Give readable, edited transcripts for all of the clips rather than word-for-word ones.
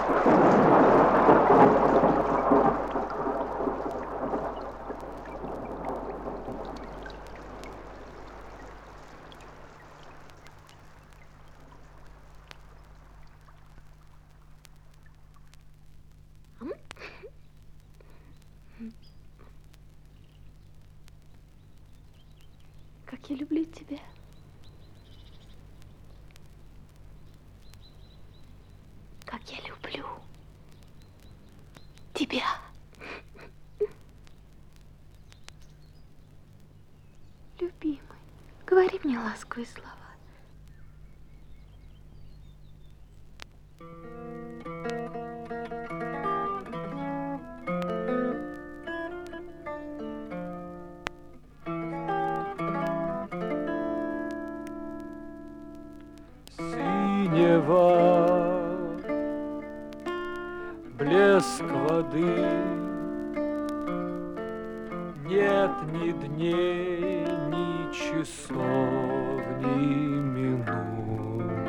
Как я люблю тебя. Как я люблю тебя. Любимый, говори мне ласковые слова. Блеск воды, нет ни дней, ни часов, ни минут.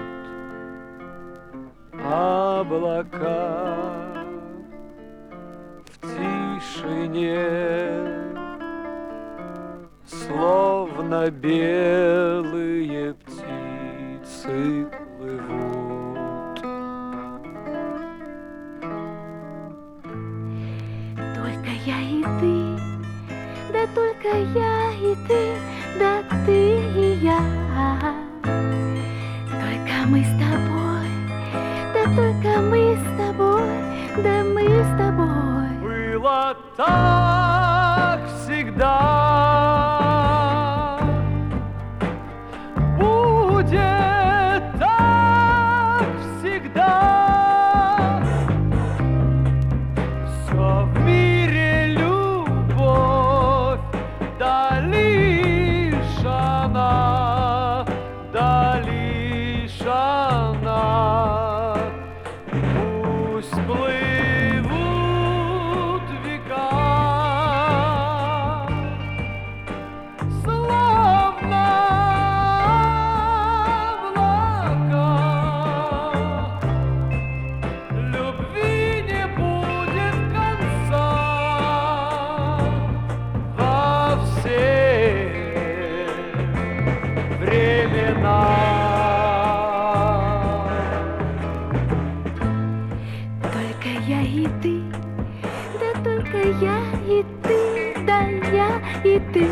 Облака в тишине, словно белые птицы плывут. Я и ты, да только я и ты, да ты и я. Только мы с тобой, да только мы с тобой, да мы с тобой. Было так всегда, будет так всегда. Все в мире да лишь она, пусть плывут века, словно облака. Любви не будет конца во все времена. Только я и ты, да только я и ты, да я и ты.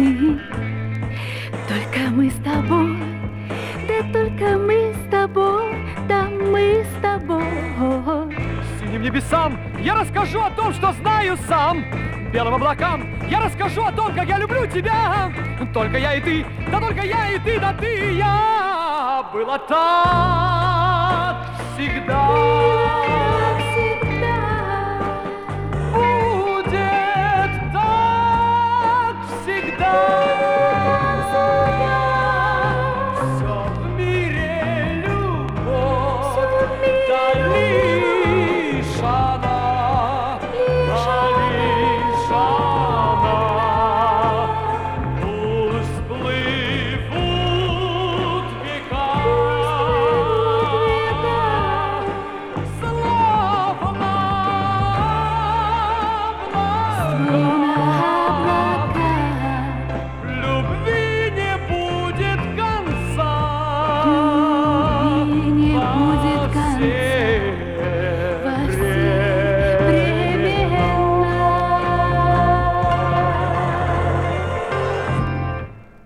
Только мы с тобой, да только мы с тобой, да мы с тобой. Синим небесам я расскажу о том, что знаю сам. Белым облакам я расскажу о том, как я люблю тебя. Только я и ты, да только я и ты, да ты и я. Было так всегда.